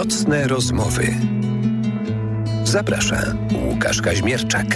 Nocne rozmowy. Zaprasza Łukasz Kaźmierczak.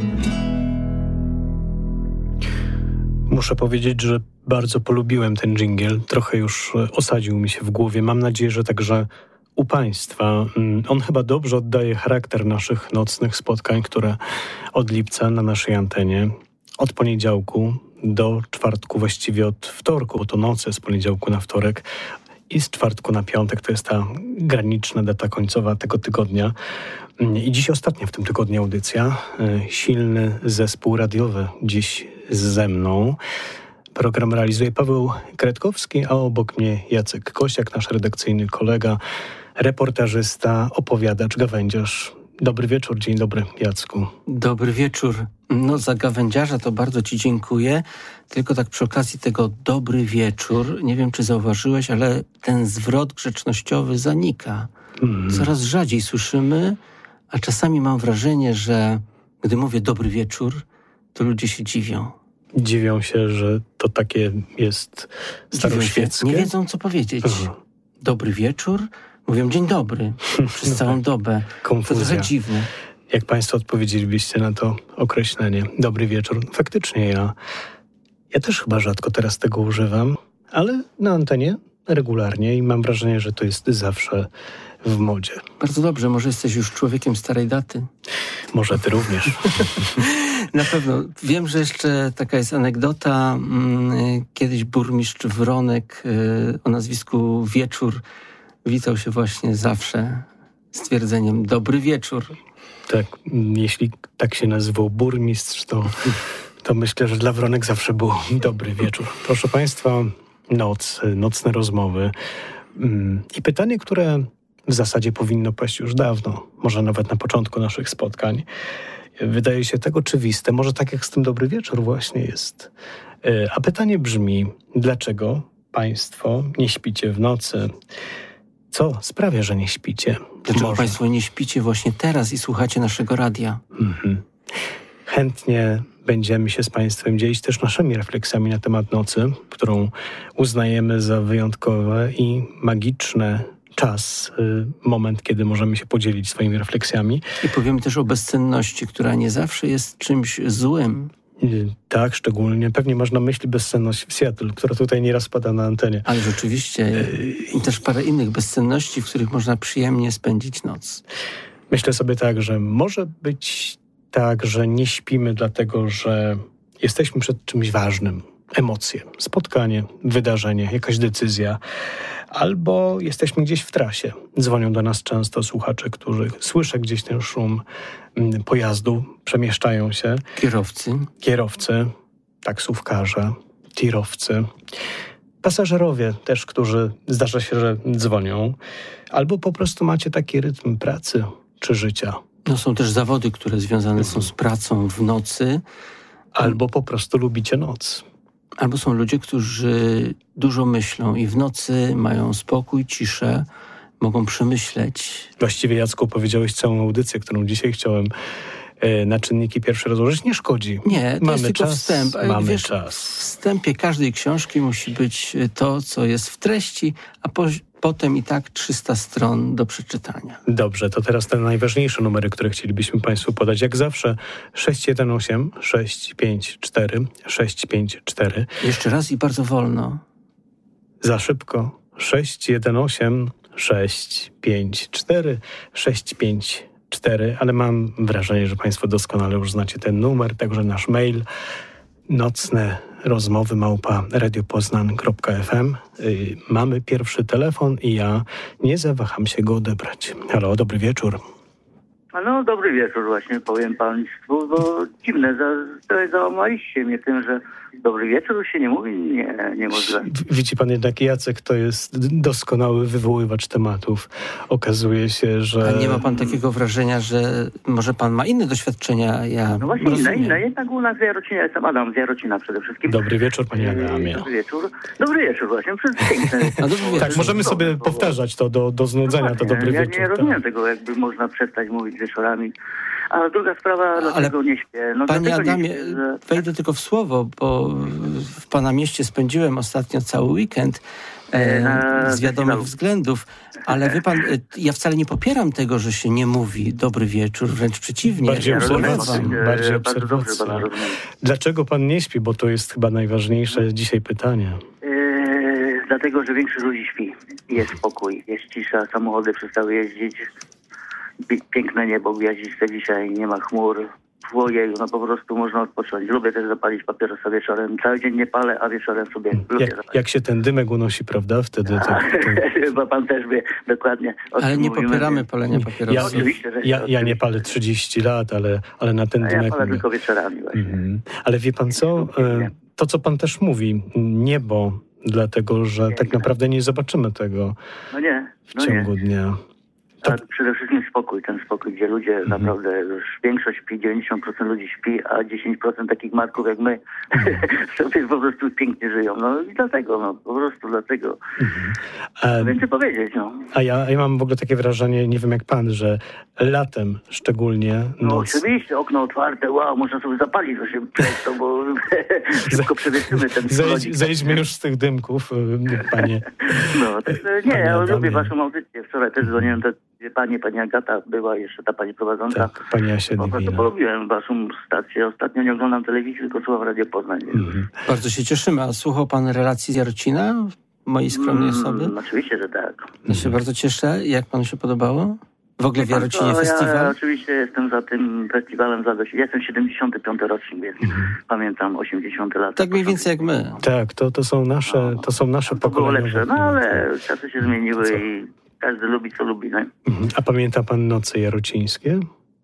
Muszę powiedzieć, że bardzo polubiłem ten dżingiel. Trochę już osadził mi się w głowie. Mam nadzieję, że także u Państwa. On chyba dobrze oddaje charakter naszych nocnych spotkań, które od lipca na naszej antenie, od poniedziałku do czwartku, właściwie od wtorku, bo to noce z poniedziałku na wtorek i z czwartku na piątek, to jest ta graniczna data końcowa tego tygodnia. I dziś ostatnia w tym tygodniu audycja. Silny zespół radiowy dziś ze mną. Program realizuje Paweł Kretkowski, a obok mnie Jacek Kosiak, nasz redakcyjny kolega, reportażysta, opowiadacz, gawędziarz. Dobry wieczór, dzień dobry, Jacku. Dobry wieczór. No za gawędziarza to bardzo Ci dziękuję. Tylko tak przy okazji tego dobry wieczór, nie wiem czy zauważyłeś, ale ten zwrot grzecznościowy zanika. Coraz rzadziej słyszymy, a czasami mam wrażenie, że gdy mówię dobry wieczór, to ludzie się dziwią. Dziwią się, że to takie jest staroświeckie. Nie wiedzą co powiedzieć. Dobry wieczór, mówią dzień dobry przez całą dobę. Konfuzja. To trochę dziwne. Jak Państwo odpowiedzielibyście na to określenie? Dobry wieczór. Faktycznie ja też chyba rzadko teraz tego używam, ale na antenie regularnie i mam wrażenie, że to jest zawsze w modzie. Bardzo dobrze, może jesteś już człowiekiem starej daty. Może ty również. Na pewno. Wiem, że jeszcze taka jest anegdota. Kiedyś burmistrz Wronek o nazwisku Wieczór witał się właśnie zawsze z twierdzeniem dobry wieczór. Tak, jeśli tak się nazywał burmistrz, to myślę, że dla Wronek zawsze był dobry wieczór. Proszę Państwa, nocne rozmowy i pytanie, które w zasadzie powinno paść już dawno, może nawet na początku naszych spotkań. Wydaje się tak oczywiste, może tak jak z tym dobry wieczór właśnie jest. A pytanie brzmi, dlaczego Państwo nie śpicie w nocy? Co sprawia, że nie śpicie? Dlaczego Państwo nie śpicie właśnie teraz i słuchacie naszego radia? Chętnie będziemy się z Państwem dzielić też naszymi refleksjami na temat nocy, którą uznajemy za wyjątkowe i magiczne moment, kiedy możemy się podzielić swoimi refleksjami. I powiemy też o bezsenności, która nie zawsze jest czymś złym. Tak, szczególnie. Pewnie masz na myśli bezsenność w Seattle, która tutaj nieraz pada na antenie. Ale rzeczywiście i też parę innych bezsenności, w których można przyjemnie spędzić noc. Myślę sobie tak, że może być tak, że nie śpimy dlatego, że jesteśmy przed czymś ważnym. Emocje, spotkanie, wydarzenie, jakaś decyzja. Albo jesteśmy gdzieś w trasie. Dzwonią do nas często słuchacze, którzy słyszą gdzieś ten szum pojazdu, przemieszczają się. Kierowcy, taksówkarze, tirowcy, pasażerowie też, którzy zdarza się, że dzwonią. Albo po prostu macie taki rytm pracy czy życia. No są też zawody, które związane są z pracą w nocy. Albo po prostu lubicie noc. Albo są ludzie, którzy dużo myślą i w nocy mają spokój, ciszę, mogą przemyśleć. Właściwie, Jacku, powiedziałeś całą audycję, którą dzisiaj chciałem na czynniki pierwsze rozłożyć. Nie szkodzi. Nie, to mamy jest tylko czas, wstęp. Mamy czas. W wstępie każdej książki musi być to, co jest w treści, a potem i tak 300 stron do przeczytania. Dobrze, to teraz te najważniejsze numery, które chcielibyśmy Państwu podać. Jak zawsze 618 654 654. Jeszcze raz i bardzo wolno. Za szybko. 618 654 654. Ale mam wrażenie, że Państwo doskonale już znacie ten numer, także nasz mail nocne rozmowy @radiopoznan.fm. Mamy pierwszy telefon i ja nie zawaham się go odebrać. Halo, dobry wieczór. No, dobry wieczór właśnie, powiem Państwu, bo dziwne, trochę załamaliście mnie tym, że dobry wieczór się nie mówi, nie może. Widzi pan jednak, Jacek to jest doskonały wywoływacz tematów. Okazuje się, że... A nie ma pan takiego wrażenia, że może pan ma inne doświadczenia? Ja no właśnie, inne. Jednak u nas z Jarocina, jestem Adam z Jarocina przede wszystkim. Dobry wieczór, panie Adamie. Dobry wieczór właśnie, piękne. Tak, możemy sobie powtarzać to do znudzenia, to dobry wieczór. Ja nie rozumiem tego, jakby można przestać mówić wieczorami. A druga sprawa, dlaczego nie śpię? Panie Adamie, wejdę tylko w słowo, bo w pana mieście spędziłem ostatnio cały weekend z wiadomych względów. Ale wie pan, ja wcale nie popieram tego, że się nie mówi dobry wieczór, wręcz przeciwnie. Bardziej obserwacji. Dobrze, Dlaczego pan nie śpi? Bo to jest chyba najważniejsze dzisiaj pytanie. Dlatego, że większość ludzi śpi. Jest spokój, jest cisza, samochody przestały jeździć. Piękne niebo gwiaździste dzisiaj, nie ma chmur. Ojeju, no po prostu można odpocząć. Lubię też zapalić papierosa wieczorem. Cały dzień nie palę, a wieczorem sobie lubię zapalić. Jak się ten dymek unosi, prawda? Wtedy Chyba pan też wie dokładnie. Ale nie popieramy palenia papierosów. Ja nie palę 30 lat, ale na ten dymek... Ja palę tylko wieczorami właśnie. Ale wie pan co? To, co pan też mówi, niebo, dlatego, że tak naprawdę nie zobaczymy tego w ciągu dnia. A przede wszystkim spokój, ten spokój, gdzie ludzie naprawdę już większość śpi, 90% ludzi śpi, a 10% takich marków jak my sobie po prostu pięknie żyją. No i dlatego, po prostu dlatego. Więcej powiedzieć, A ja mam w ogóle takie wrażenie, nie wiem jak pan, że latem szczególnie noc... Oczywiście, okno otwarte, można sobie zapalić przez to, bo szybko przewietrzymy ten Zejdźmy już z tych dymków, panie. Ja lubię waszą audycję. Wczoraj też dzwoniłem pani Agata była, jeszcze ta pani prowadząca. Tak, pani Asia Po prostu polubiłem waszą stację. Ostatnio nie oglądam telewizji, tylko słucham Radio Poznań. Bardzo się cieszymy. A słuchał pan relacji z Jarocina? Mojej skromnej osoby? Oczywiście, że tak. Ja się bardzo cieszę. Jak panu się podobało? W ogóle w Jarocinie festiwal? Ja oczywiście jestem za tym festiwalem. Ja jestem 75. rocznik, więc pamiętam 80 lat. Tak mniej więcej jak my. Tak, to są nasze pokolenia. To było lepsze, ale czasy się zmieniły i każdy lubi, co lubi, nie? A pamięta pan noce jarocińskie?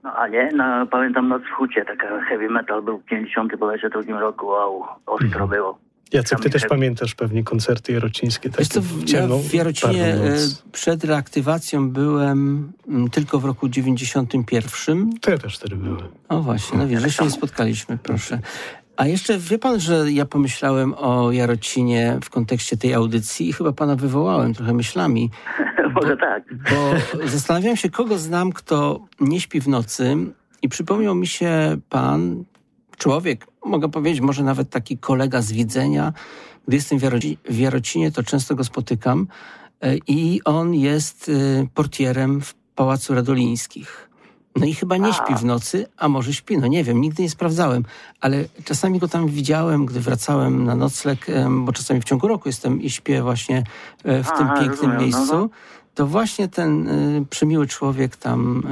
Pamiętam Noc w Hucie, taka heavy metal był w 52 roku, ostro było. Jacek, ty też pamiętasz pewnie koncerty jarocińskie? Ja w Jarocinie przed reaktywacją byłem tylko w roku 91. To ja też wtedy byłem. O właśnie, że się nie spotkaliśmy, proszę. A jeszcze wie pan, że ja pomyślałem o Jarocinie w kontekście tej audycji i chyba pana wywołałem trochę myślami. Może tak. Bo zastanawiałem się, kogo znam, kto nie śpi w nocy i przypomniał mi się pan, człowiek, mogę powiedzieć, może nawet taki kolega z widzenia. Gdy jestem w Jarocinie, to często go spotykam i on jest portierem w Pałacu Radolińskich. No i chyba nie śpi w nocy, a może śpi, nie wiem, nigdy nie sprawdzałem, ale czasami go tam widziałem, gdy wracałem na nocleg, bo czasami w ciągu roku jestem i śpię właśnie w tym pięknym miejscu. To właśnie ten przemiły człowiek tam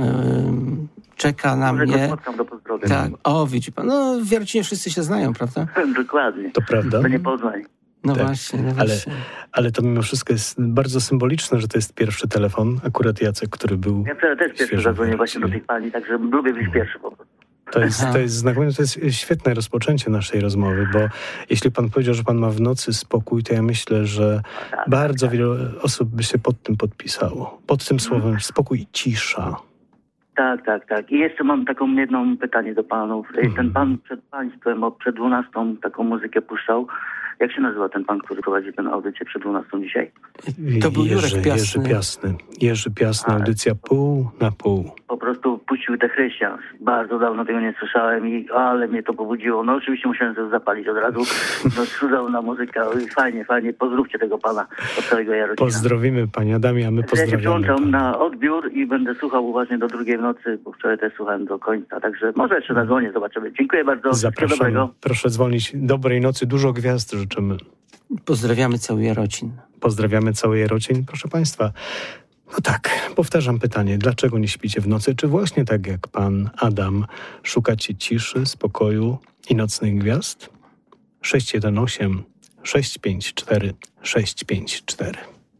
czeka na mnie. Tak, widzi pan, w Jarocinie wszyscy się znają, prawda? Dokładnie. To prawda. To nie Poznań. No tak. Właśnie. Ale to mimo wszystko jest bardzo symboliczne, że to jest pierwszy telefon. Akurat Jacek, który był... Ja wczoraj też pierwszy zadzwonię właśnie do tej pani, także lubię być pierwszy po prostu. To jest znakomite, to jest świetne rozpoczęcie naszej rozmowy, bo jeśli pan powiedział, że pan ma w nocy spokój, to ja myślę, że bardzo wiele osób by się pod tym podpisało. Pod tym słowem spokój i cisza. Tak. I jeszcze mam taką jedną pytanie do panów. Ten pan przed państwem, przed 12 taką muzykę puszczał. Jak się nazywa ten pan, który prowadzi tę audycję przed 12 dzisiaj? To był Jurek Piasny. Jerzy Piasny, audycja pół na pół. Po prostu puścił The Christians. Bardzo dawno tego nie słyszałem ale mnie to pobudziło. Oczywiście musiałem sobie zapalić od razu. Cudowna muzyka. Fajnie. Pozdrówcie tego pana od całego Jarocina. Pozdrowimy panie Adamie, a my pozdrawiamy. Ja się przyłączam na odbiór i będę słuchał uważnie do 2 w nocy, bo wczoraj też słuchałem do końca. Także może jeszcze zadzwonię, zobaczymy. Dziękuję bardzo. Zapraszam. Dobrego. Proszę dzwonić. Dobrej nocy. Dużo gwiazd życzymy. Pozdrawiamy cały Jarocin. Pozdrawiamy cały Jarocin, proszę państwa. No tak, powtarzam pytanie, dlaczego nie śpicie w nocy? Czy właśnie tak jak pan Adam szukacie ciszy, spokoju i nocnych gwiazd? 618 654 654.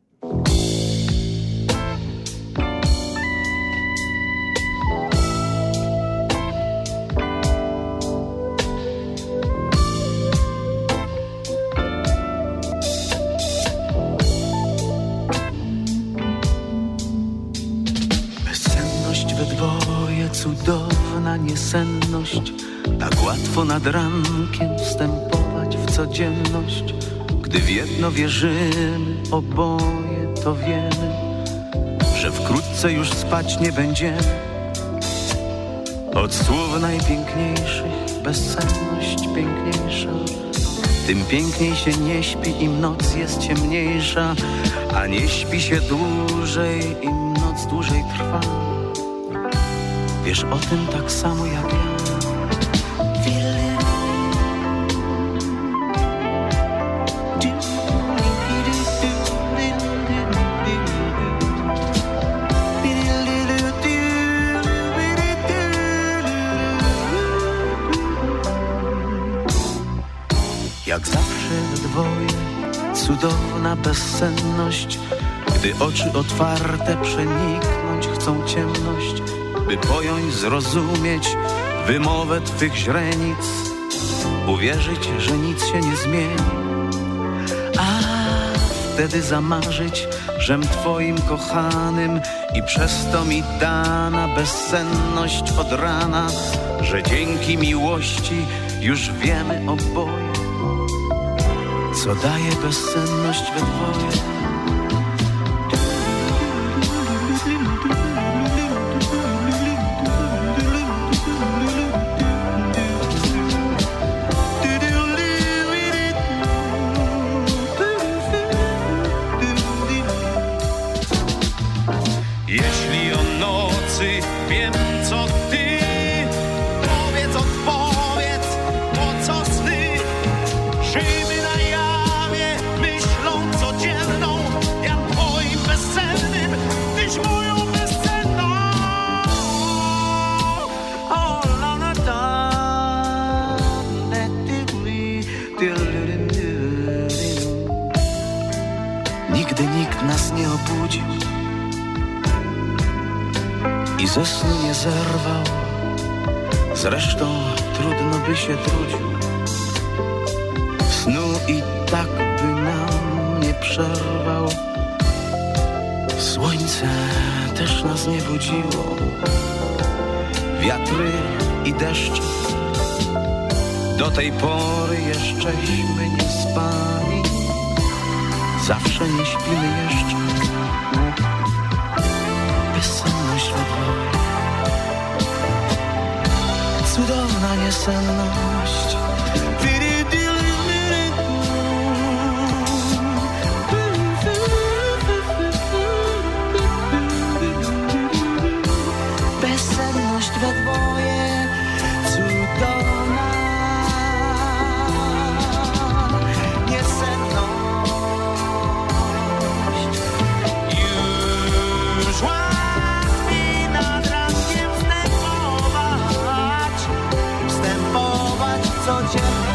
Cudowna niesenność, tak łatwo nad rankiem wstępować w codzienność. Gdy w jedno wierzymy, oboje to wiemy, że wkrótce już spać nie będziemy. Od słów najpiękniejszych bezsenność piękniejsza. tym piękniej się nie śpi, im noc jest ciemniejsza, a nie śpi się dłużej, im noc dłużej trwa. Wiesz o tym tak samo jak ja. Jak zawsze we dwoje, cudowna bezsenność, gdy oczy otwarte przeniknąć chcą ciemność, by pojąć, zrozumieć wymowę twych źrenic, uwierzyć, że nic się nie zmieni, a wtedy zamarzyć, żem twoim kochanym i przez to mi dana bezsenność od rana, że dzięki miłości już wiemy oboje, co daje bezsenność we dwoje. Jeśli o nocy wiem, co ty, powiedz, odpowiedz, po co sny, żyjmy na jawie, myślą codzienną, ja twoim bezsennym, tyś moją bezsenną. Nigdy nikt nas nie obudził i ze snu nie zerwał, zresztą trudno by się trudził. Snu i tak by nam nie przerwał. Słońce też nas nie budziło, wiatry i deszcze do tej pory jeszcześmy nie spali, zawsze nie śpimy jeszcze. Bezsenność we dwoje, cudowna niesenność. Bezsenność we dwoje, cudowna niesenność. Już łatwiej nad rankiem wstępować w codzienność.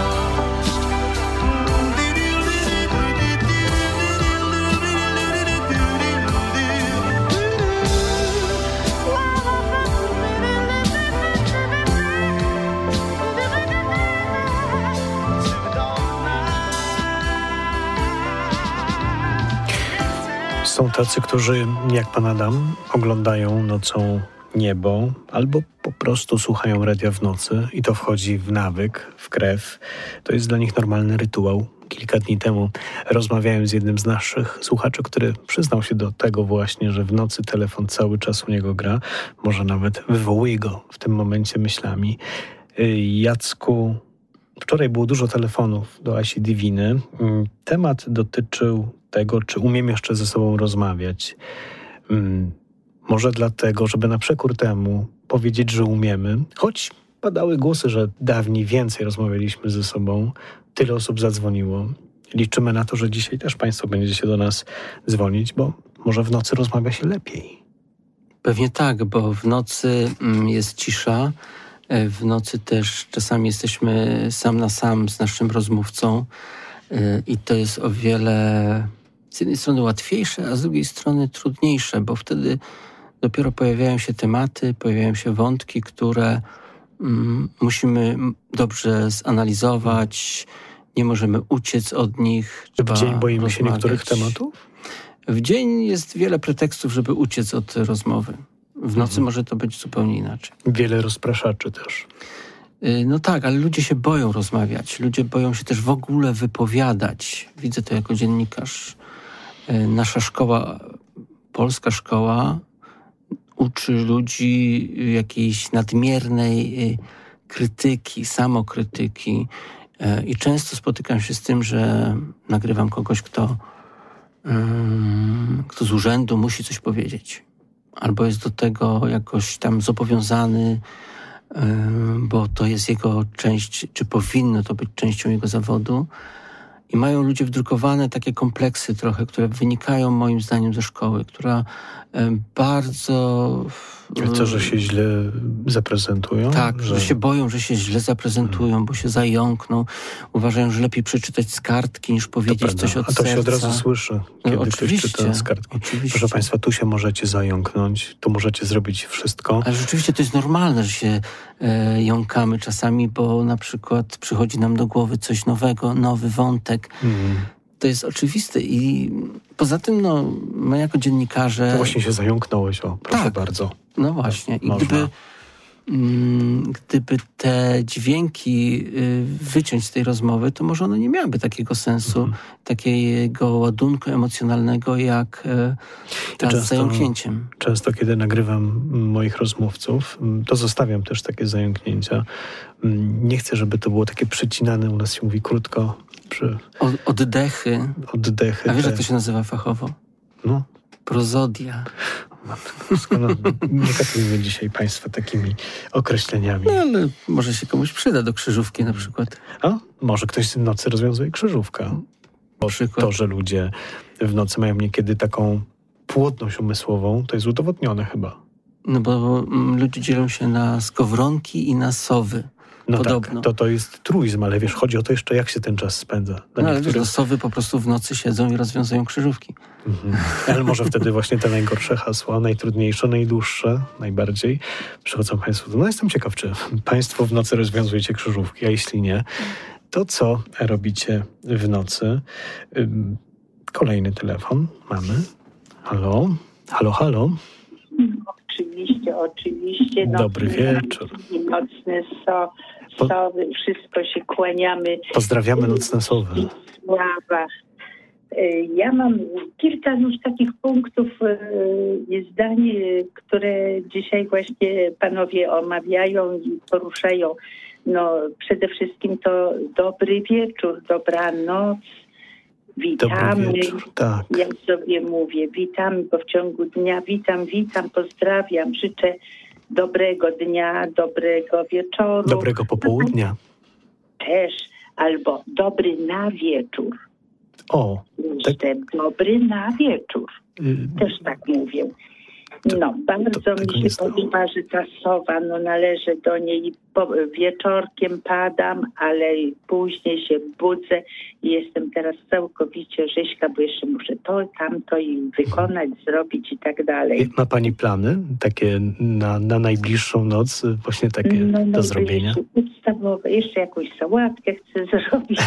Są tacy, którzy, jak pan Adam, oglądają nocą niebo albo po prostu słuchają radia w nocy i to wchodzi w nawyk, w krew. To jest dla nich normalny rytuał. Kilka dni temu rozmawiałem z jednym z naszych słuchaczy, który przyznał się do tego właśnie, że w nocy telefon cały czas u niego gra. Może nawet wywołuje go w tym momencie myślami. Jacku, wczoraj było dużo telefonów do Asi Diviny. Temat dotyczył tego, czy umiem jeszcze ze sobą rozmawiać. Może dlatego, żeby na przekór temu powiedzieć, że umiemy, choć padały głosy, że dawniej więcej rozmawialiśmy ze sobą, tyle osób zadzwoniło. Liczymy na to, że dzisiaj też państwo będziecie do nas dzwonić, bo może w nocy rozmawia się lepiej. Pewnie tak, bo w nocy jest cisza. W nocy też czasami jesteśmy sam na sam z naszym rozmówcą i to jest o wiele z jednej strony łatwiejsze, a z drugiej strony trudniejsze, bo wtedy dopiero pojawiają się tematy, pojawiają się wątki, które musimy dobrze zanalizować, nie możemy uciec od nich. W dzień boimy się niektórych tematów? W dzień jest wiele pretekstów, żeby uciec od rozmowy. W nocy może to być zupełnie inaczej. Wiele rozpraszaczy też. No tak, ale ludzie się boją rozmawiać. Ludzie boją się też w ogóle wypowiadać. Widzę to jako dziennikarz. Nasza szkoła, polska szkoła, uczy ludzi jakiejś nadmiernej krytyki, samokrytyki, I często spotykam się z tym, że nagrywam kogoś, kto z urzędu musi coś powiedzieć. Albo jest do tego jakoś tam zobowiązany, bo to jest jego część, czy powinno to być częścią jego zawodu. I mają ludzie wdrukowane takie kompleksy trochę, które wynikają moim zdaniem ze szkoły, która bardzo... To, że się źle zaprezentują? Tak, że się boją, że się źle zaprezentują, bo się zająkną. Uważają, że lepiej przeczytać z kartki, niż powiedzieć coś od serca. A to się od razu słyszy, kiedy ktoś czyta z kartki. Oczywiście. Proszę Państwa, tu się możecie zająknąć, tu możecie zrobić wszystko. Ale rzeczywiście to jest normalne, że się jąkamy czasami, bo na przykład przychodzi nam do głowy coś nowego, nowy wątek. To jest oczywiste i poza tym, my jako dziennikarze... To właśnie się zająknąłeś, proszę bardzo. No właśnie. I gdyby te dźwięki wyciąć z tej rozmowy, to może one nie miałyby takiego sensu, takiego ładunku emocjonalnego, jak ta z zająknięciem. Często, kiedy nagrywam moich rozmówców, to zostawiam też takie zająknięcia. Nie chcę, żeby to było takie przecinane, u nas się mówi krótko. Oddechy. A wiesz, jak to się nazywa fachowo? No. Prozodia. Nie katujmy dzisiaj Państwa takimi określeniami. No, ale może się komuś przyda do krzyżówki na przykład. A może ktoś w nocy rozwiązuje krzyżówkę. Bo to, że ludzie w nocy mają niekiedy taką płodność umysłową, to jest udowodnione chyba. No bo ludzie dzielą się na skowronki i na sowy. No podobno. Tak, to jest truizm, ale wiesz, chodzi o to jeszcze, jak się ten czas spędza. Ale wiesz, sowy po prostu w nocy siedzą i rozwiązują krzyżówki. Ale może wtedy właśnie te najgorsze hasła, najtrudniejsze, najdłuższe, najbardziej przychodzą Państwu. No jestem ciekaw, czy Państwo w nocy rozwiązujecie krzyżówki, a jeśli nie, to co robicie w nocy? Kolejny telefon mamy. Halo? Halo? Oczywiście. Dobry wieczór. Nocne sowy, wszystko się kłaniamy. Pozdrawiamy nocne sowy. Sława. Ja mam kilka już takich punktów i zdań, które dzisiaj właśnie panowie omawiają i poruszają. Przede wszystkim to dobry wieczór, dobranoc. Witamy, dobry wieczór, tak. Jak sobie mówię, witamy, bo w ciągu dnia witam, pozdrawiam, życzę dobrego dnia, dobrego wieczoru. Dobrego popołudnia. Też, albo dobry na wieczór. O. Tak. Dobry na wieczór. Też tak mówię. Bardzo mi się podoba, że ta sowa, należy do niej, wieczorkiem padam, ale później się budzę i jestem teraz całkowicie rzeźka, bo jeszcze muszę to, tamto i wykonać, zrobić i tak dalej. Ma Pani plany takie na najbliższą noc, właśnie takie do zrobienia? Podstawowe. Jeszcze jakąś sałatkę chcę zrobić.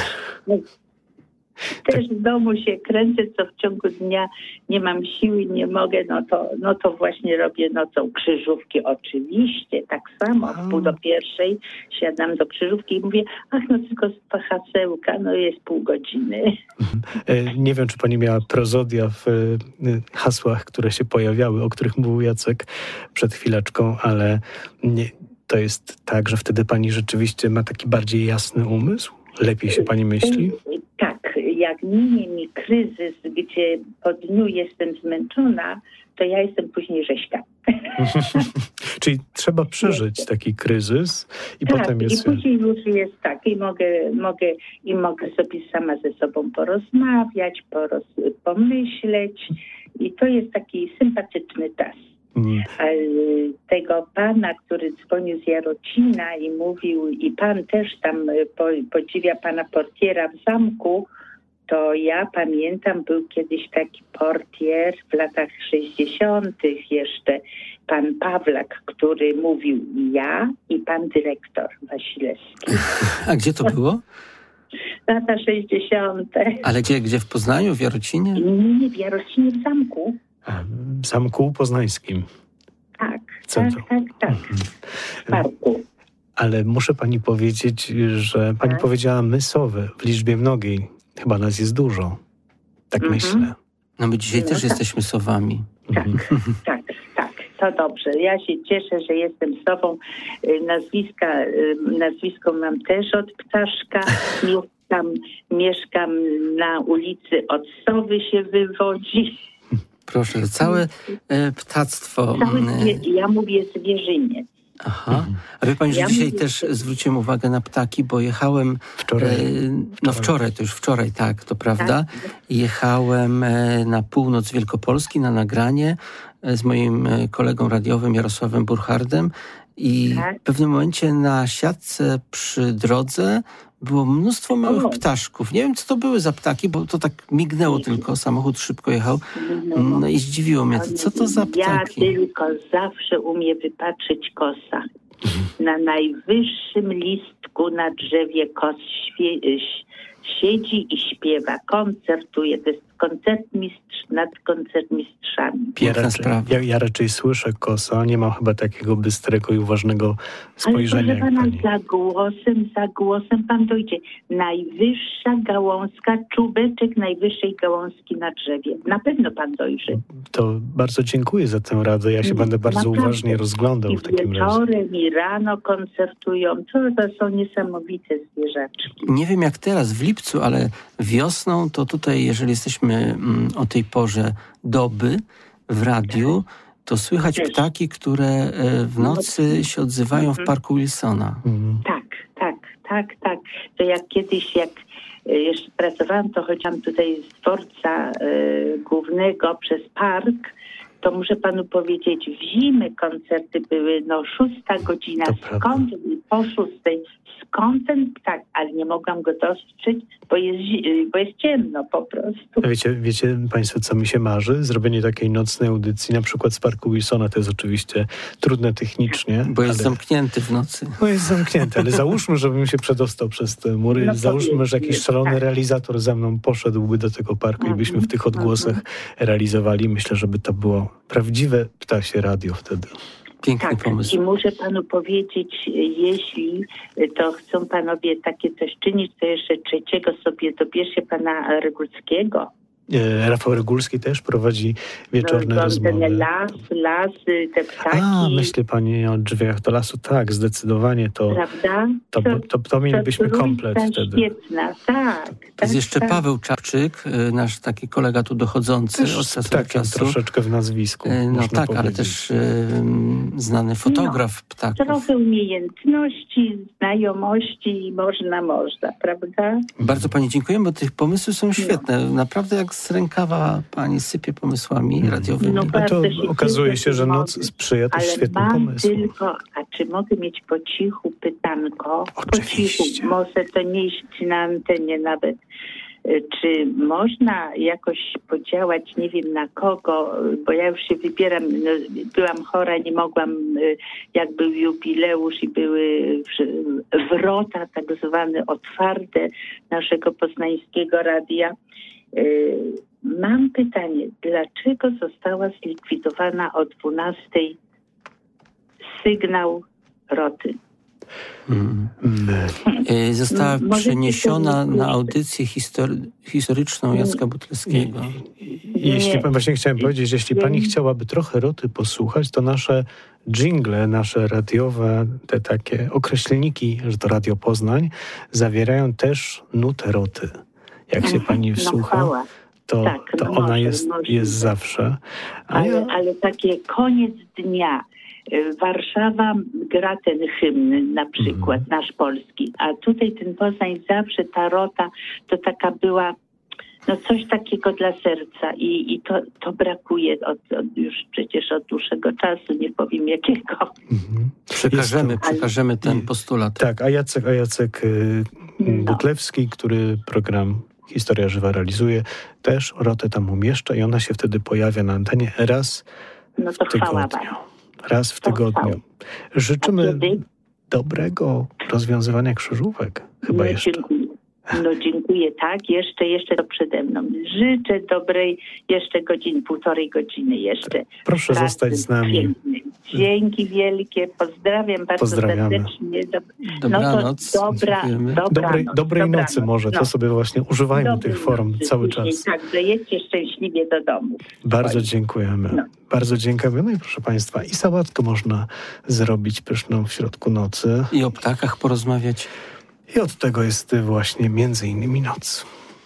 Też w domu się kręcę, co w ciągu dnia nie mam siły, nie mogę, no to właśnie robię nocą krzyżówki. Oczywiście, tak samo, w 12:30 siadam do krzyżówki i mówię, tylko z hasełka, jest pół godziny. Nie wiem, czy Pani miała prozodia w hasłach, które się pojawiały, o których mówił Jacek przed chwileczką, ale to jest tak, że wtedy Pani rzeczywiście ma taki bardziej jasny umysł? Lepiej się Pani myśli? Tak, jak minie mi kryzys, gdzie po dniu jestem zmęczona, to ja jestem później rzeźka. Czyli trzeba przeżyć taki kryzys i potem jest... i później już jest tak, i mogę sobie sama ze sobą porozmawiać, pomyśleć i to jest taki sympatyczny czas. Tego pana, który dzwonił z Jarocina i mówił, i pan też tam podziwia pana portiera w zamku, to ja pamiętam, był kiedyś taki portier w latach 60. jeszcze, pan Pawlak, który mówił ja i pan dyrektor Wasilewski. A gdzie to było? Lata 60. Ale gdzie w Poznaniu, w Jarocinie? Nie, w Jarocinie, w zamku. W Zamku Poznańskim. Tak. W parku. Ale muszę Pani powiedzieć, że Pani powiedziała my sowy w liczbie mnogiej. Chyba nas jest dużo. Tak myślę. My dzisiaj też jesteśmy sowami. Tak. to dobrze. Ja się cieszę, że jestem sobą. Nazwisko mam też od ptaszka. Mieszkam na ulicy od sowy się wywodzi. Proszę, całe ptactwo. Ja mówię zwierzyniec. Aha. A wie pani, że dzisiaj też zwróciłem uwagę na ptaki, bo jechałem... Wczoraj, tak, to prawda. Tak. Jechałem na północ Wielkopolski na nagranie z moim kolegą radiowym Jarosławem Burchardem i w pewnym momencie na siatce przy drodze było mnóstwo małych ptaszków. Nie wiem, co to były za ptaki, bo to tak mignęło tylko, samochód szybko jechał. No i zdziwiło mnie, co to za ptaki? Ja tylko zawsze umiem wypatrzyć kosa. Na najwyższym listku na drzewie kos siedzi i śpiewa, koncertuje. To jest koncertmistrz nad koncertmistrzami. Ja raczej słyszę kosa, nie mam chyba takiego bystrego i uważnego spojrzenia. Ale proszę pana, za głosem pan dojdzie. Najwyższa gałązka, czubeczek najwyższej gałązki na drzewie. Na pewno pan dojrzy. To bardzo dziękuję za tę radę. Ja się będę bardzo uważnie rozglądał w takim razie. Wieczorem i rano koncertują. To są niesamowite zwierzaczki. Nie wiem jak teraz, w lipcu, ale wiosną to tutaj, jeżeli jesteśmy o tej porze doby w radiu, to słychać ptaki, które w nocy się odzywają w parku Wilsona. Tak. To jak kiedyś, jeszcze pracowałam, to chodziłam tutaj z dworca głównego przez park, to muszę panu powiedzieć, w zimę koncerty były 6 godzina, skąd po 6, skąd ten ptak, ale nie mogłam go dostrzec, bo jest ciemno po prostu. Wiecie państwo, co mi się marzy? Zrobienie takiej nocnej audycji, na przykład z parku Wilsona, to jest oczywiście trudne technicznie. Bo jest zamknięty w nocy. No jest zamknięty, ale załóżmy, żebym się przedostał przez te mury. Załóżmy, że jakiś szalony realizator ze mną poszedłby do tego parku i byśmy w tych odgłosach realizowali. Myślę, żeby to było prawdziwe ptasie radio wtedy. Piękny pomysł. I muszę panu powiedzieć, jeśli to chcą panowie takie coś czynić, to jeszcze 3 sobie dobierzcie pana Regulskiego. Rafał Regulski też prowadzi wieczorne rozmowy. Lasy, te ptaki. Myśli pani o drzwiach do lasu? Tak, zdecydowanie to. Prawda? To mielibyśmy komplet wtedy. Świetna, tak. Jest jeszcze Paweł Czapczyk, nasz taki kolega tu dochodzący od czasu do czasu. Troszeczkę w nazwisku. Ale też znany fotograf ptaków. Trochę umiejętności, znajomości i można, prawda? Bardzo pani dziękuję, bo tych pomysły są świetne. Naprawdę jak z rękawa pani sypie pomysłami radiowymi. To okazuje się, że noc sprzyja też świetnym pomysłom. A czy mogę mieć po cichu pytanko? Oczywiście. Po cichu, może to nie iść na antenie nawet. Czy można jakoś podziałać, nie wiem na kogo, bo ja już się wybieram, byłam chora, nie mogłam, jak był jubileusz i były wrota tak zwane otwarte naszego poznańskiego radia. Mam pytanie, dlaczego została zlikwidowana o 12 sygnał roty? Została przeniesiona na audycję historyczną Jacka Butlewskiego. Jeśli właśnie chciałem powiedzieć, jeśli pani chciałaby trochę roty posłuchać, to nasze dżingle, nasze radiowe, te takie określniki, że to Radio Poznań, zawierają też nutę roty. Jak się pani wsłucha, to ona jest zawsze. Ale takie koniec dnia. Warszawa gra ten hymn na przykład, nasz polski, a tutaj ten Poznań zawsze, ta rota, to taka była coś takiego dla serca i to brakuje już przecież od dłuższego czasu, nie powiem jakiego. Przekażemy ten postulat. Tak, a Jacek Butlewski, który program Historia Żywa realizuje, też rotę tam umieszcza i ona się wtedy pojawia na antenie raz w tygodniu. Raz w tygodniu. Życzymy dobrego rozwiązywania krzyżówek. Chyba jeszcze. No dziękuję, tak, jeszcze to przede mną. Życzę dobrej jeszcze półtorej godziny jeszcze. Proszę zostać z nami. Pięknej. Dzięki wielkie, pozdrawiam bardzo serdecznie. Dobranoc. Dobrej nocy może, to sobie właśnie używajmy tych form cały czas. Także jedźcie szczęśliwie do domu. Bardzo dziękujemy. Bardzo dziękujemy. No i proszę Państwa, i sałatkę można zrobić pyszną w środku nocy. I o ptakach porozmawiać. I od tego jest właśnie między innymi noc.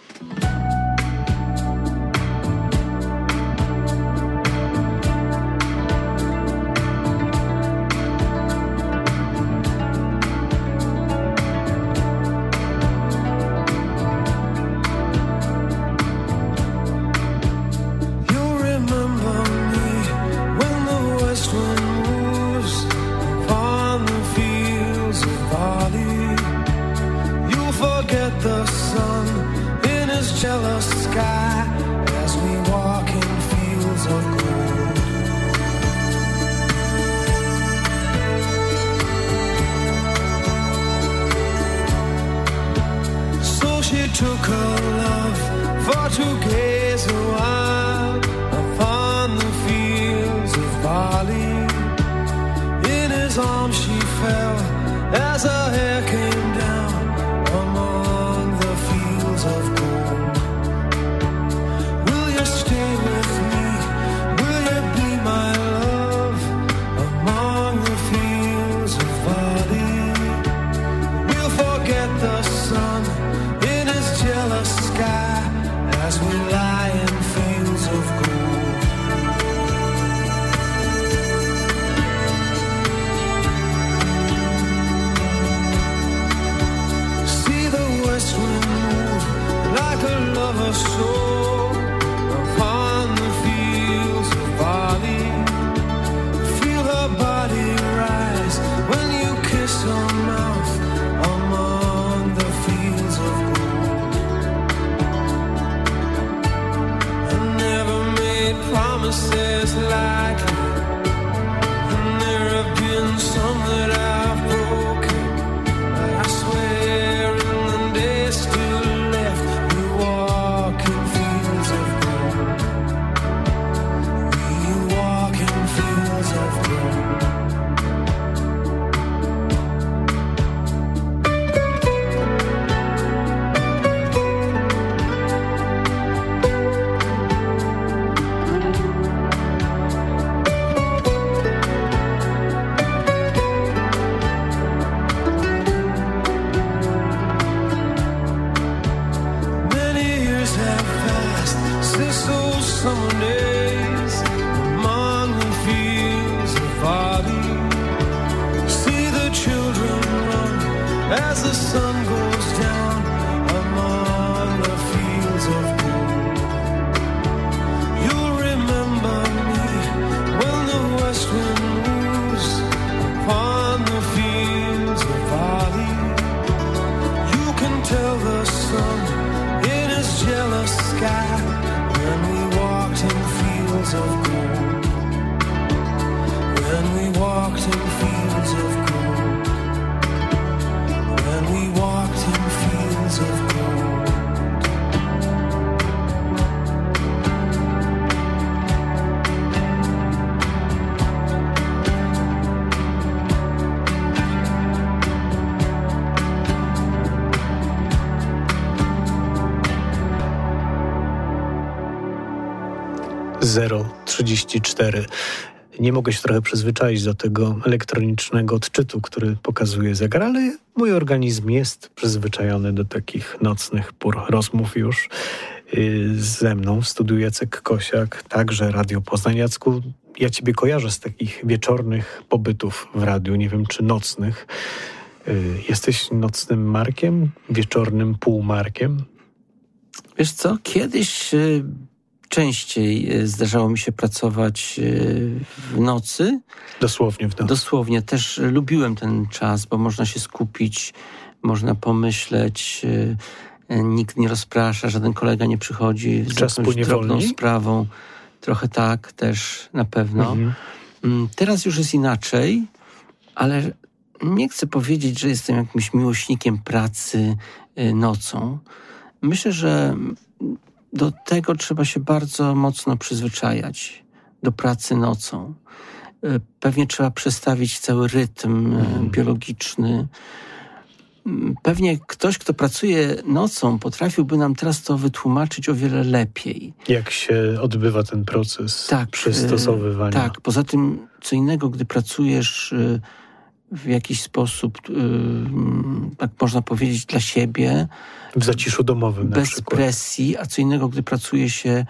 Took her love for to gaze a while upon the fields of barley. In his arms she fell as her hair came down among the fields of gold. Will you stay with me? Will you be my love among the fields of barley? We'll forget the sun jealous sky as we lie in fields of gold. See the west wind move like a lover's soul upon the fields of barley. Feel her body rise when you kiss her mouth among the fields of gold. Promises lightly, and there have been some that I've broken, but I swear in the days still left, we walk in fields of gold. We walk in fields of gold. As the sun goes down among the fields of gold, you'll remember me when the west wind moves upon the fields of barley. You can tell the sun in his jealous sky when we walked in fields of gold, when we walked in fields of gold. We walked in fields of gold. Zero 34. Nie mogę się trochę przyzwyczaić do tego elektronicznego odczytu, który pokazuje zegar, ale mój organizm jest przyzwyczajony do takich nocnych pór rozmów już. Ze mną w studiu Jacek Kosiak, także Radio Poznań. Jacku, ja ciebie kojarzę z takich wieczornych pobytów w radiu, nie wiem czy nocnych. Jesteś nocnym Markiem, wieczornym półmarkiem? Wiesz co, kiedyś częściej zdarzało mi się pracować w nocy. Dosłownie w nocy. Dosłownie. Też lubiłem ten czas, bo można się skupić, można pomyśleć, nikt nie rozprasza, żaden kolega nie przychodzi z jakąś drobną sprawą. Trochę tak też na pewno. Teraz już jest inaczej, ale nie chcę powiedzieć, że jestem jakimś miłośnikiem pracy nocą. Myślę, że do tego trzeba się bardzo mocno przyzwyczajać, do pracy nocą. Pewnie trzeba przestawić cały rytm biologiczny. Pewnie ktoś, kto pracuje nocą, potrafiłby nam teraz to wytłumaczyć o wiele lepiej. Jak się odbywa ten proces przystosowywania. Tak, poza tym co innego, gdy pracujesz w jakiś sposób, tak można powiedzieć, dla siebie. W zaciszu domowym na bez przykład. presji, a co innego, gdy pracuje się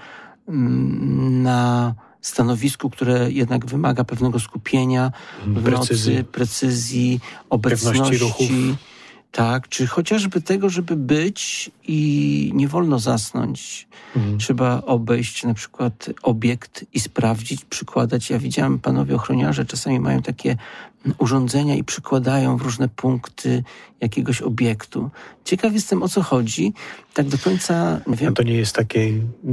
na stanowisku, które jednak wymaga pewnego skupienia w nocy, precyzji, obecności ruchów. Tak, czy chociażby tego, żeby być i nie wolno zasnąć. Trzeba obejść na przykład obiekt i sprawdzić, przykładać. Ja widziałem, panowie ochroniarze czasami mają takie urządzenia i przykładają w różne punkty jakiegoś obiektu. Ciekaw jestem, o co chodzi. Tak do końca nie wiem. A to nie jest takie,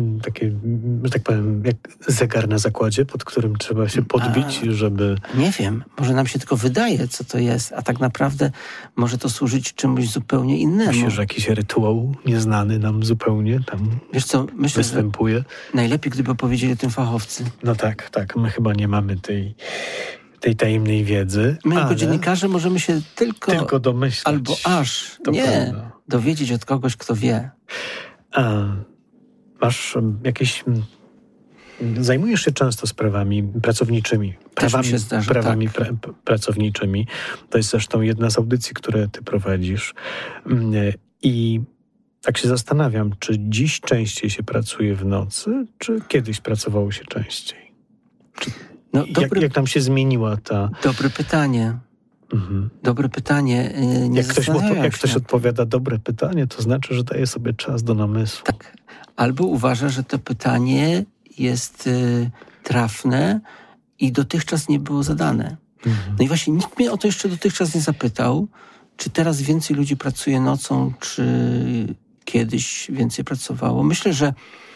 że tak powiem, jak zegar na zakładzie, pod którym trzeba się podbić, żeby... Nie wiem. Może nam się tylko wydaje, co to jest, a tak naprawdę może to służyć czemuś zupełnie innemu. Myślę, że jakiś rytuał nieznany nam zupełnie tam Myślę, występuje. Że najlepiej, gdyby opowiedzieli o tym fachowcy. No tak. My chyba nie mamy tej tajemnej wiedzy. My jako dziennikarze możemy się tylko domyślać. Albo aż dowiedzieć od kogoś, kto wie. A masz jakieś... Zajmujesz się często sprawami pracowniczymi. Prawami pracowniczymi. To jest zresztą jedna z audycji, które ty prowadzisz. I tak się zastanawiam, czy dziś częściej się pracuje w nocy, czy kiedyś pracowało się częściej? Jak nam się zmieniła ta... Dobre pytanie. Dobre pytanie. Jak ktoś odpowiada dobre pytanie, to znaczy, że daje sobie czas do namysłu. Tak. Albo uważa, że to pytanie jest trafne i dotychczas nie było zadane. No i właśnie nikt mnie o to jeszcze dotychczas nie zapytał, czy teraz więcej ludzi pracuje nocą, czy kiedyś więcej pracowało. Myślę, że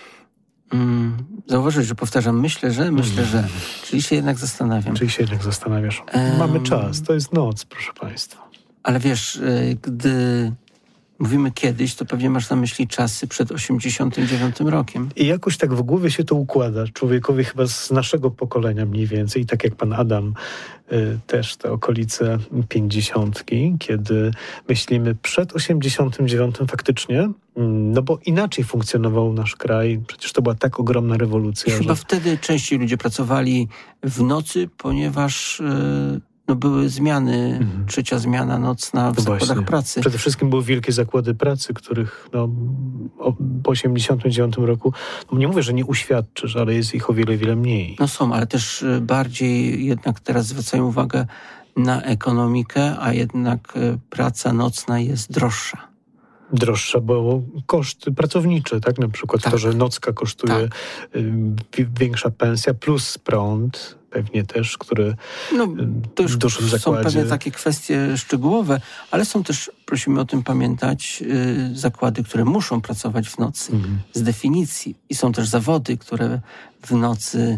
zauważyłeś, że powtarzam, myślę, że. Czyli się jednak zastanawiam. Czyli się jednak zastanawiasz. Mamy czas, to jest noc, proszę państwa. Ale wiesz, gdy mówimy kiedyś, to pewnie masz na myśli czasy przed 89 rokiem. I jakoś tak w głowie się to układa. Człowiekowi chyba z naszego pokolenia mniej więcej. I tak jak pan Adam, też te okolice 50, kiedy myślimy przed 89 faktycznie, no bo inaczej funkcjonował nasz kraj. Przecież to była tak ogromna rewolucja. Chyba wtedy częściej ludzie pracowali w nocy, ponieważ... były zmiany, trzecia zmiana nocna w zakładach pracy. Przede wszystkim były wielkie zakłady pracy, których po 89 roku, nie mówię, że nie uświadczysz, ale jest ich o wiele, wiele mniej. No są, ale też bardziej jednak teraz zwracają uwagę na ekonomikę, a jednak praca nocna jest droższa. Droższa, bo koszty pracownicze, tak? Na przykład to, że nocka kosztuje większa pensja plus prąd, pewnie też, który to już w dużym zakładzie... Są pewnie takie kwestie szczegółowe, ale są też, prosimy o tym pamiętać, zakłady, które muszą pracować w nocy z definicji. I są też zawody, które w nocy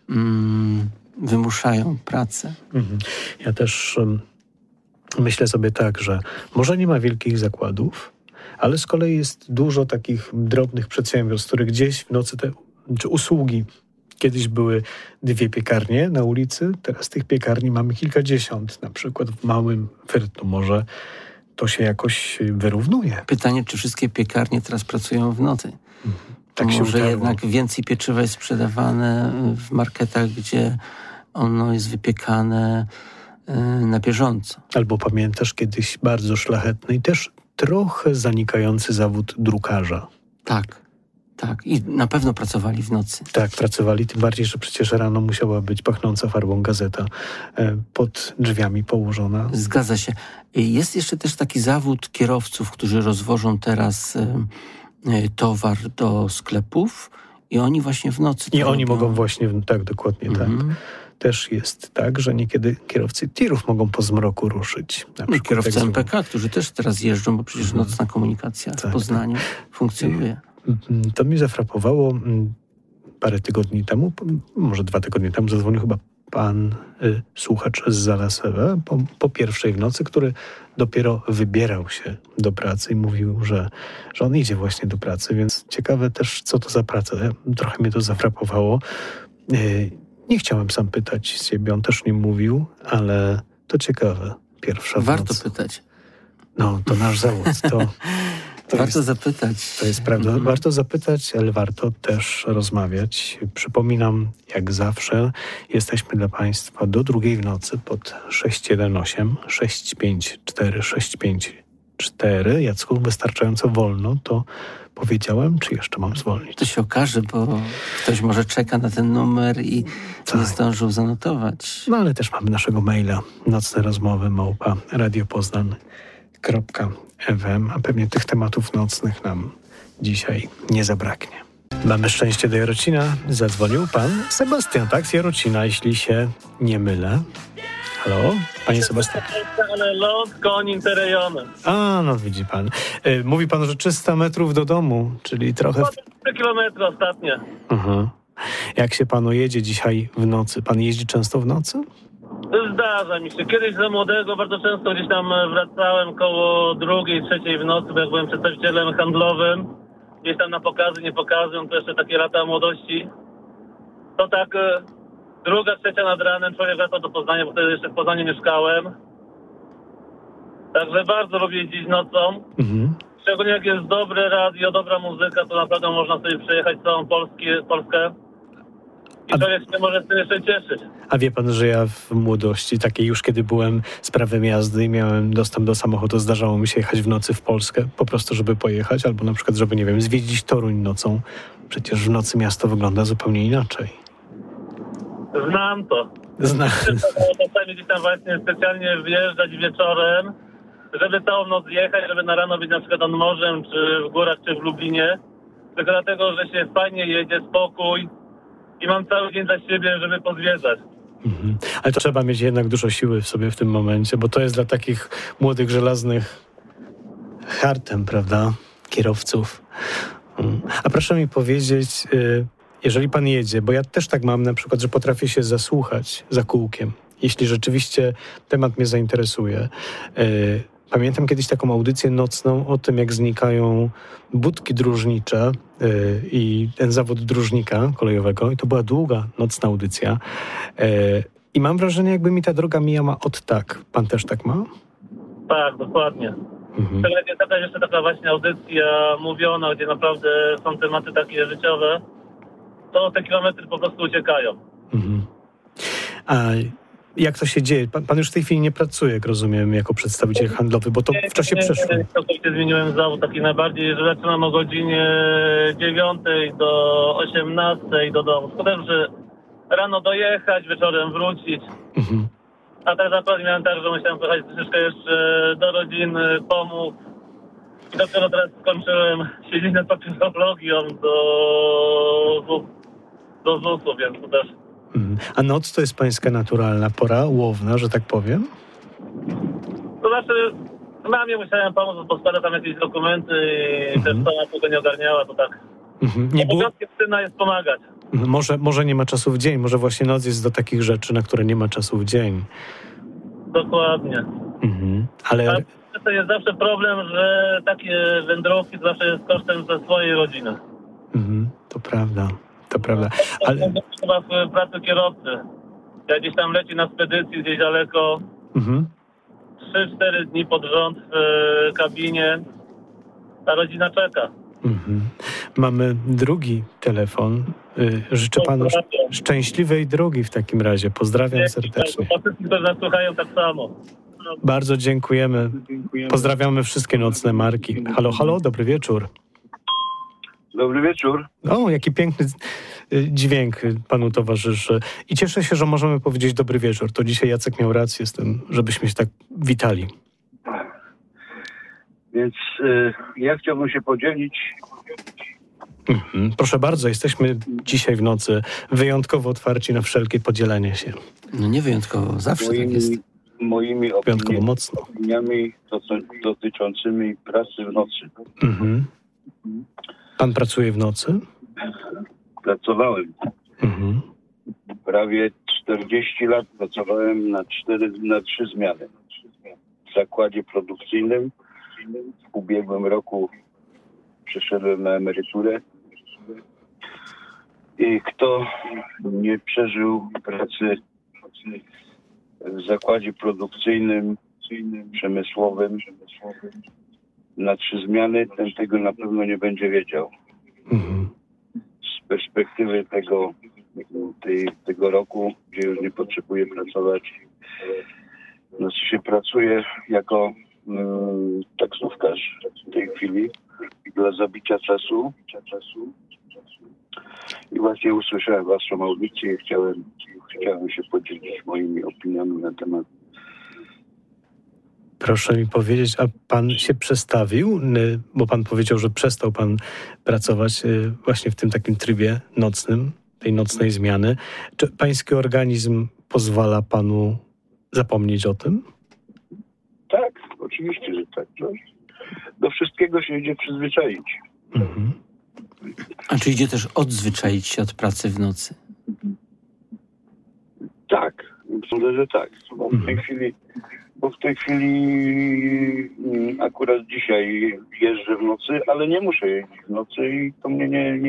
wymuszają pracę. Ja też myślę sobie tak, że może nie ma wielkich zakładów, ale z kolei jest dużo takich drobnych przedsiębiorstw, które gdzieś w nocy czy usługi. Kiedyś były 2 piekarnie na ulicy, teraz tych piekarni mamy kilkadziesiąt. Na przykład w małym Fyrtnu może to się jakoś wyrównuje. Pytanie, czy wszystkie piekarnie teraz pracują w nocy? Tak się może udało. jednak więcej pieczywa jest sprzedawane w marketach, gdzie ono jest wypiekane na bieżąco. Albo pamiętasz kiedyś bardzo szlachetny i też trochę zanikający zawód drukarza. Tak. I na pewno pracowali w nocy. Tak, pracowali, tym bardziej, że przecież rano musiała być pachnąca farbą gazeta pod drzwiami położona. Zgadza się. Jest jeszcze też taki zawód kierowców, którzy rozwożą teraz towar do sklepów i oni właśnie w nocy to I oni robią. mogą właśnie, tak, dokładnie tak. Też jest tak, że niekiedy kierowcy tirów mogą po zmroku ruszyć. I kierowcy MPK, którzy też teraz jeżdżą, bo przecież nocna komunikacja w Poznaniu funkcjonuje. To mnie zafrapowało parę tygodni temu, może 2 tygodnie temu, zadzwonił chyba pan słuchacz z Zalasewa po pierwszej w nocy, który dopiero wybierał się do pracy i mówił, że on idzie właśnie do pracy, więc ciekawe też, co to za praca. Trochę mnie to zafrapowało. Nie chciałem sam pytać z siebie, on też nie mówił, ale to ciekawe. Pierwsza w Warto nocy. pytać. No, to nasz zawód. To warto zapytać. To jest prawda. Warto zapytać, ale warto też rozmawiać. Przypominam, jak zawsze, jesteśmy dla Państwa do 2 w nocy pod 618 654 654. Jacku, wystarczająco wolno to powiedziałem, czy jeszcze mam zwolnić? To się okaże, bo ktoś może czeka na ten numer i nie zdążył zanotować. No ale też mamy naszego maila nocnerozmowy@radiopoznan.fm, a pewnie tych tematów nocnych nam dzisiaj nie zabraknie. Mamy szczęście do Jarocina. Zadzwonił pan Sebastian, tak? Z Jarocina, jeśli się nie mylę. Halo? Panie Sebastian. Ale lot, konin, te rejony. A, no widzi pan. Mówi pan, że 300 metrów do domu, czyli trochę... 3 kilometry ostatnie. Aha. Jak się panu jedzie dzisiaj w nocy? Pan jeździ często w nocy? Zdarza mi się. Kiedyś za młodego bardzo często gdzieś tam wracałem koło 2, 3 w nocy, bo jak byłem przedstawicielem handlowym. Gdzieś tam na pokazy, nie pokazy, to jeszcze takie lata młodości. To tak 2, 3 nad ranem człowiek wracał do Poznania, bo wtedy jeszcze w Poznaniu mieszkałem. Także bardzo lubię jeździć nocą. Mhm. Szczególnie jak jest dobre radio, dobra muzyka, to naprawdę można sobie przejechać całą Polskę. I człowiek się może z tym jeszcze cieszyć. A wie pan, że ja w młodości, takiej już kiedy byłem z prawem jazdy i miałem dostęp do samochodu, zdarzało mi się jechać w nocy w Polskę, po prostu żeby pojechać, albo na przykład, żeby, nie wiem, zwiedzić Toruń nocą. Przecież w nocy miasto wygląda zupełnie inaczej. Znam to. Czasami gdzieś tam właśnie specjalnie wyjeżdżać wieczorem, żeby całą noc jechać, żeby na rano być na przykład nad morzem, czy w górach, czy w Lublinie. Tylko dlatego, że się fajnie jedzie, spokój i mam cały dzień dla siebie, żeby pozwiedzać. Mhm. Ale to trzeba mieć jednak dużo siły w sobie w tym momencie, bo to jest dla takich młodych, żelaznych hartem, prawda? Kierowców. A proszę mi powiedzieć, jeżeli pan jedzie, bo ja też tak mam na przykład, że potrafię się zasłuchać za kółkiem, jeśli rzeczywiście temat mnie zainteresuje. Pamiętam kiedyś taką audycję nocną o tym, jak znikają budki dróżnicze i ten zawód dróżnika kolejowego. I to była długa, nocna audycja. I mam wrażenie, jakby mi ta droga mijała od tak. Pan też tak ma? Tak, dokładnie. Mhm. Jest jeszcze taka właśnie audycja mówiona, gdzie naprawdę są tematy takie życiowe, to te kilometry po prostu uciekają. Mhm. A jak to się dzieje? Pan już w tej chwili nie pracuje, jak rozumiem, jako przedstawiciel handlowy, bo to w czasie przeszłym. Nie, całkowicie zmieniłem zawód, taki najbardziej, że zaczynam o godzinie 9 do 18 do domu. Szkoda, że rano dojechać, wieczorem wrócić. Mhm. A tak naprawdę miałem tak, że musiałem pojechać troszeczkę jeszcze do rodziny, pomóc. I dopiero teraz skończyłem siedzieć nad papierologią do ZUS-u, więc to też... A noc to jest pańska naturalna pora łowna, że tak powiem? To znaczy, mamie musiałem pomóc, bo składa tam jakieś dokumenty i też sama tego nie ogarniała, to tak. Nie było... Obowiązkiem syna jest pomagać. Może nie ma czasu w dzień, może właśnie noc jest do takich rzeczy, na które nie ma czasu w dzień. Dokładnie. Ale to jest zawsze problem, że takie wędrówki to zawsze jest kosztem ze swojej rodziny. To prawda. Ale Chyba w pracy kierowcy. Jak gdzieś tam leci na spedycji gdzieś daleko, 3-4 dni pod rząd w kabinie, ta rodzina czeka. Mamy drugi telefon. Życzę panu szczęśliwej drogi w takim razie. Pozdrawiam serdecznie. Wszyscy, którzy nas słuchają, tak samo. Bardzo dziękujemy. Pozdrawiamy wszystkie nocne marki. Halo, halo, dobry wieczór. Dobry wieczór. O, jaki piękny dźwięk panu towarzyszy. I cieszę się, że możemy powiedzieć dobry wieczór. To dzisiaj Jacek miał rację z tym, żebyśmy się tak witali. Więc ja chciałbym się podzielić. Proszę bardzo, jesteśmy dzisiaj w nocy wyjątkowo otwarci na wszelkie podzielenie się. No nie wyjątkowo, zawsze tak jest. Moimi wyjątkowo mocno. opiniami dotyczącymi pracy w nocy. Pan pracuje w nocy? Pracowałem prawie 40 lat pracowałem na 3 zmiany. W zakładzie produkcyjnym. W ubiegłym roku przeszedłem na emeryturę. I kto nie przeżył pracy w zakładzie produkcyjnym, przemysłowym na 3 zmiany, ten tego na pewno nie będzie wiedział. Z perspektywy tego roku, gdzie już nie potrzebuję pracować, się pracuje jako taksówkarz w tej chwili dla zabicia czasu. I właśnie usłyszałem waszą audycję i chciałem się podzielić moimi opiniami na temat. Proszę mi powiedzieć, a pan się przestawił? Bo pan powiedział, że przestał pan pracować właśnie w tym takim trybie nocnym, tej nocnej zmiany. Czy pański organizm pozwala panu zapomnieć o tym? Tak, oczywiście, że tak. Do wszystkiego się idzie przyzwyczaić. Mhm. A czy idzie też odzwyczaić się od pracy w nocy? Tak, sądzę, że tak. Bo w tej chwili akurat dzisiaj jeżdżę w nocy, ale nie muszę jeździć w nocy i to mnie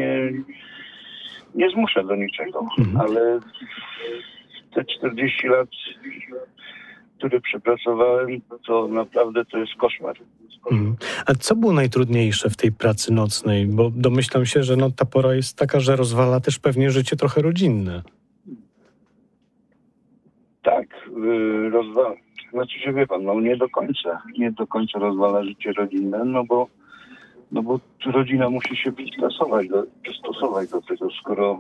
nie zmusza do niczego. Ale te 40 lat, które przepracowałem, to naprawdę to jest koszmar. A co było najtrudniejsze w tej pracy nocnej? Bo domyślam się, że ta pora jest taka, że rozwala też pewnie życie trochę rodzinne. Tak, rozwala. Znaczy się, wie pan, nie do końca rozwala życie rodzinne, no bo rodzina musi się przystosować do tego, skoro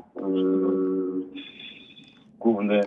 główny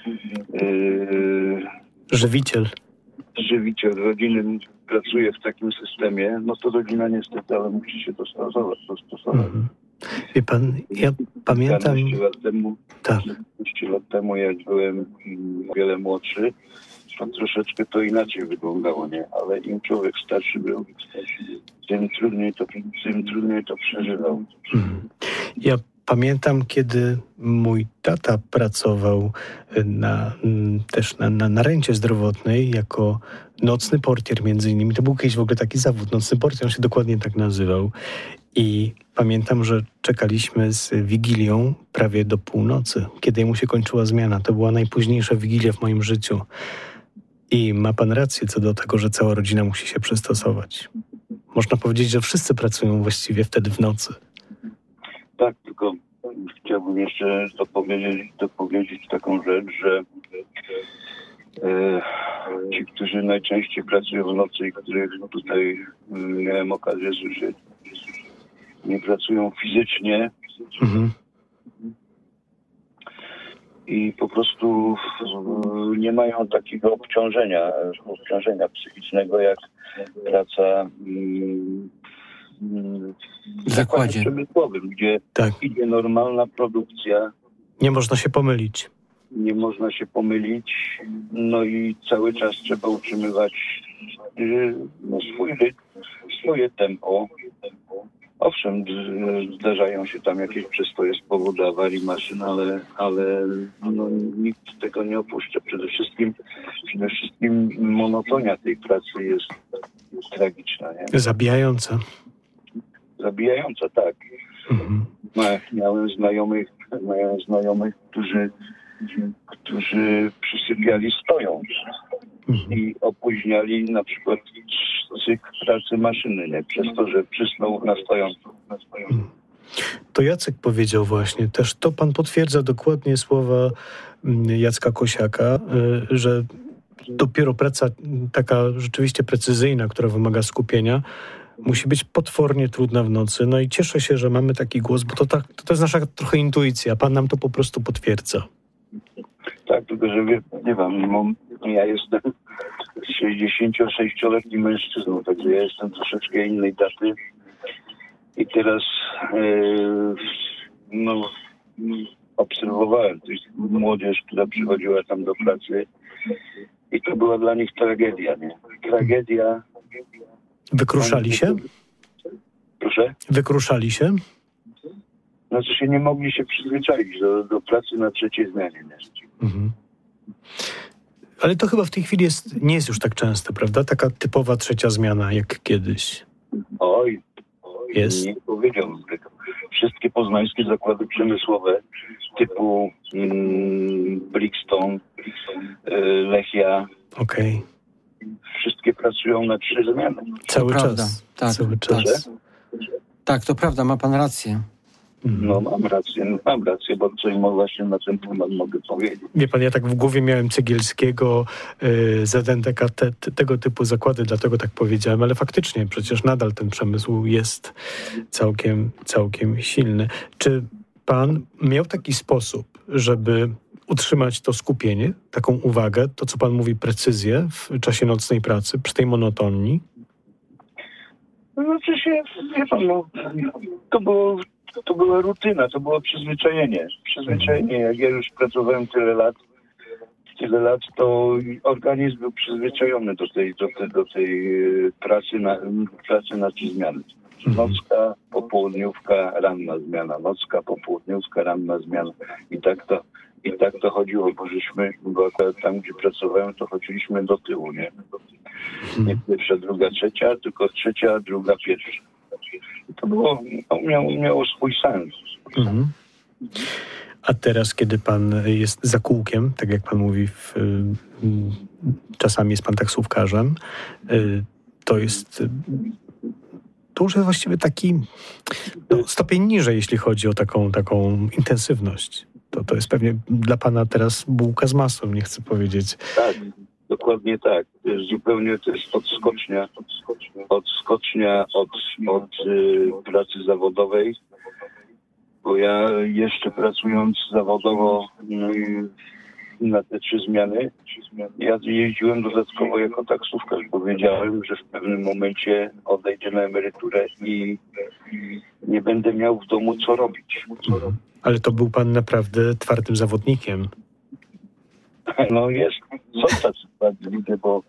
żywiciel rodziny pracuje w takim systemie, no to rodzina niestety, ale musi się dostosować. Wie pan, ja pamiętam... 15 lat temu, jak byłem wiele młodszy, to troszeczkę to inaczej wyglądało, nie? Ale im człowiek starszy był, tym trudniej to przeżywał. Ja pamiętam, kiedy mój tata pracował też na rencie zdrowotnej jako nocny portier między innymi. To był kiedyś w ogóle taki zawód, nocny portier, on się dokładnie tak nazywał. I pamiętam, że czekaliśmy z Wigilią prawie do północy, kiedy mu się kończyła zmiana. To była najpóźniejsza Wigilia w moim życiu. I ma pan rację co do tego, że cała rodzina musi się przystosować. Można powiedzieć, że wszyscy pracują właściwie wtedy w nocy. Tak, tylko chciałbym jeszcze dopowiedzieć taką rzecz, że ci, którzy najczęściej pracują w nocy i których tutaj miałem okazję słyszeć, nie pracują fizycznie i po prostu nie mają takiego obciążenia psychicznego jak praca w zakładzie przemysłowym, gdzie idzie normalna produkcja. Nie można się pomylić. No i cały czas trzeba utrzymywać swój rytm, swoje tempo. Owszem, zdarzają się tam jakieś przestoje z powodu awarii maszyn, ale nikt tego nie opuszcza. Przede wszystkim monotonia tej pracy jest tragiczna. Nie? Zabijająca, tak. Miałem znajomych, którzy przysypiali stojąc i opóźniali na przykład cykl pracy maszyny, nie? Przez to, że przysnął na stojąco. To Jacek powiedział właśnie, też to pan potwierdza dokładnie słowa Jacka Kosiaka, że dopiero praca taka rzeczywiście precyzyjna, która wymaga skupienia, musi być potwornie trudna w nocy. No i cieszę się, że mamy taki głos, bo to jest nasza trochę intuicja. Pan nam to po prostu potwierdza. Tak, tylko że nie wiem, ja jestem 66-letnim mężczyzną, także ja jestem troszeczkę innej daty. I teraz obserwowałem młodzież, która przychodziła tam do pracy i to była dla nich tragedia, nie? Tragedia. Wykruszali się? Proszę? Wykruszali się? Znaczy się nie mogli się przyzwyczaić do pracy na trzeciej zmianie. Nie? Ale to chyba w tej chwili nie jest już tak częste, prawda? Taka typowa trzecia zmiana jak kiedyś. Oj, Jest. nie powiedziałbym tego. Wszystkie poznańskie zakłady przemysłowe typu Brixton, Lechia, Okej. wszystkie pracują na 3 zmiany. Cały prawda. czas. Tak, Cały czas. Tak, to prawda, ma pan rację. No mam rację, bo coś właśnie na ten temat mogę powiedzieć. Wie pan, ja tak w głowie miałem Cegielskiego, ZNTK, tego typu zakłady, dlatego tak powiedziałem, ale faktycznie przecież nadal ten przemysł jest całkiem silny. Czy pan miał taki sposób, żeby utrzymać to skupienie, taką uwagę, to co pan mówi, precyzję w czasie nocnej pracy, przy tej monotonii? Znaczy się, wie pan, to była rutyna, to było przyzwyczajenie. Jak ja już pracowałem tyle lat, to organizm był przyzwyczajony do tej pracy na 3 zmiany. Nocka, popołudniówka, ranna zmiana. Nocka, popołudniówka, ranna zmiana. I tak to chodziło, bo akurat tam, gdzie pracowałem, to chodziliśmy do tyłu, nie? Nie pierwsza, druga, trzecia, tylko trzecia, druga, pierwsza. To miało swój sens. A teraz, kiedy pan jest za kółkiem, tak jak pan mówi, czasami jest pan taksówkarzem, to już jest właściwie taki stopień niżej, jeśli chodzi o taką intensywność. To jest pewnie dla pana teraz bułka z masłem, nie chcę powiedzieć. Tak, dokładnie tak. Zupełnie to jest odskocznia od pracy zawodowej, bo ja jeszcze pracując zawodowo na te 3 zmiany, ja jeździłem dodatkowo jako taksówkarz, bo wiedziałem, że w pewnym momencie odejdę na emeryturę i nie będę miał w domu co robić. Ale to był pan naprawdę twardym zawodnikiem. No jest, są tacy ludzie, bo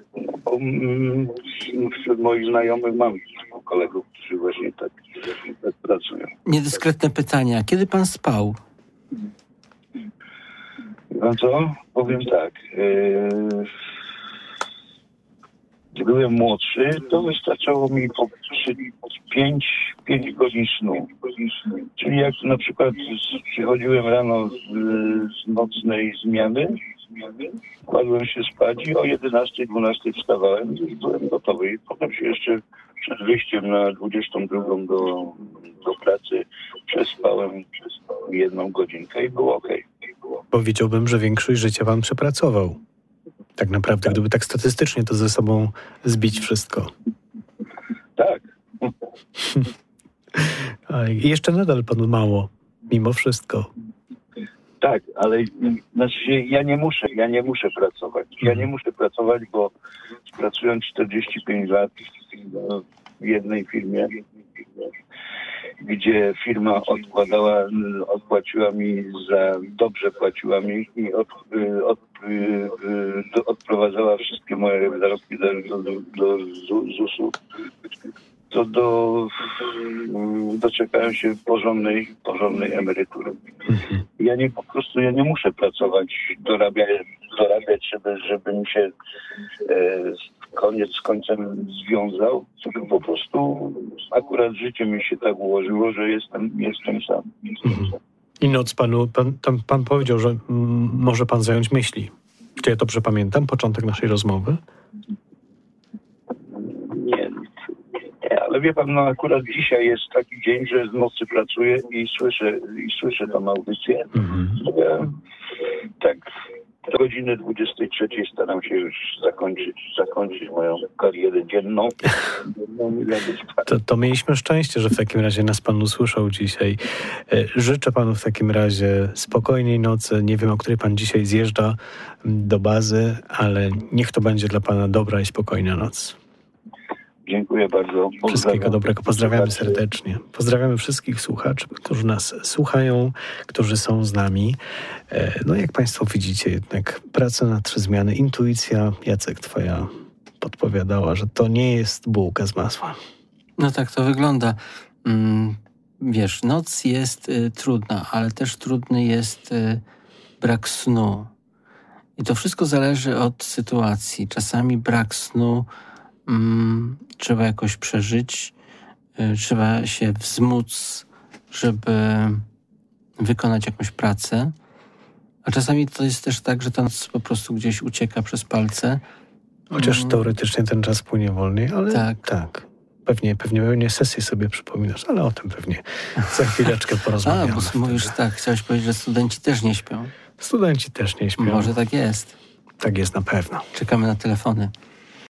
wśród moich znajomych mam kilku kolegów, którzy właśnie tak pracują. Niedyskretne pytania. Kiedy pan spał? No co? Powiem tak. Gdy byłem młodszy, to wystarczało mi po 5 godzin snu. Czyli jak na przykład przychodziłem rano z nocnej zmiany, kładłem się spać i o 11-12 wstawałem i już byłem gotowy. I potem się jeszcze przed wyjściem na 22 do pracy przespałem 1 godzinkę i było okej. Powiedziałbym, że większość życia pan przepracował. Tak naprawdę, gdyby tak statystycznie to ze sobą zbić wszystko. Tak. I jeszcze nadal panu mało, mimo wszystko. Tak, ale znaczy ja nie muszę pracować. Ja nie muszę pracować, bo pracując 45 lat w jednej firmie, gdzie firma odpłaciła mi dobrze płaciła mi i odprowadzała wszystkie moje zarobki do ZUS-u, to doczekałem się porządnej emerytury. Ja nie muszę pracować, dorabiać, żebym się koniec z końcem związał, tylko po prostu akurat życie mi się tak ułożyło, że jestem sam. I noc pan powiedział, że może pan zająć myśli. Czy ja dobrze pamiętam początek naszej rozmowy? Nie, ale wie pan, akurat dzisiaj jest taki dzień, że z nocy pracuję i słyszę tą audycję. Ja tak do godziny 23 staram się już zakończyć moją karierę dzienną. To mieliśmy szczęście, że w takim razie nas pan usłyszał dzisiaj. Życzę panu w takim razie spokojnej nocy. Nie wiem, o której pan dzisiaj zjeżdża do bazy, ale niech to będzie dla pana dobra i spokojna noc. Dziękuję bardzo. Wszystkiego dobrego. Pozdrawiamy serdecznie. Pozdrawiamy wszystkich słuchaczy, którzy nas słuchają, którzy są z nami. No jak państwo widzicie, jednak praca na 3 zmiany, intuicja, Jacek, twoja podpowiadała, że to nie jest bułka z masła. No tak to wygląda. Wiesz, noc jest trudna, ale też trudny jest brak snu. I to wszystko zależy od sytuacji. Czasami brak snu trzeba jakoś przeżyć, trzeba się wzmóc, żeby wykonać jakąś pracę. A czasami to jest też tak, że ta noc po prostu gdzieś ucieka przez palce. Chociaż teoretycznie ten czas płynie wolniej, ale tak. Pewnie sesję sobie przypominasz, ale o tym pewnie za chwileczkę porozmawiamy. Bo mówisz tak, chciałeś powiedzieć, że studenci też nie śpią. Studenci też nie śpią. Może tak jest. Tak jest na pewno. Czekamy na telefony.